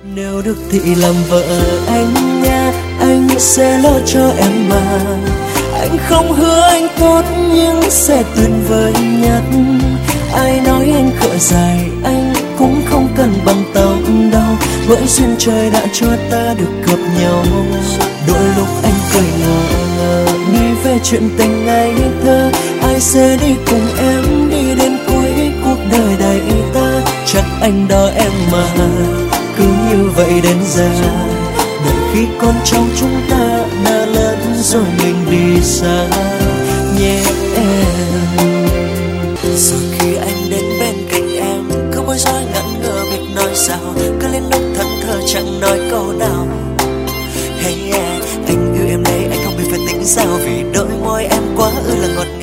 Nếu được thì làm vợ anh nha, anh sẽ lo cho em mà. Anh không hứa anh tốt nhưng sẽ tuyệt vời nhất. Ai nói anh khờ dài, anh cũng không cần bằng tóc đâu, bởi duyên trời đã cho ta được gặp nhau. Đôi lúc anh cười ngờ nghĩ về chuyện tình ngây thơ, ai sẽ đi cùng em đi đến cuối cuộc đời đầy ta. Chắc anh đó em mà, cứ như vậy đến giờ, đợi khi con cháu chúng ta đã lớn rồi mình đi xa nhé em. Rồi khi anh đến bên cạnh em, cứ bối rối ngẩn ngơ biết nói sao, cứ lên lúc thẫn thờ chẳng nói câu nào. Hey yeah, anh yêu em đấy, anh không biết phải tính sao, vì đôi môi em quá ư là ngọt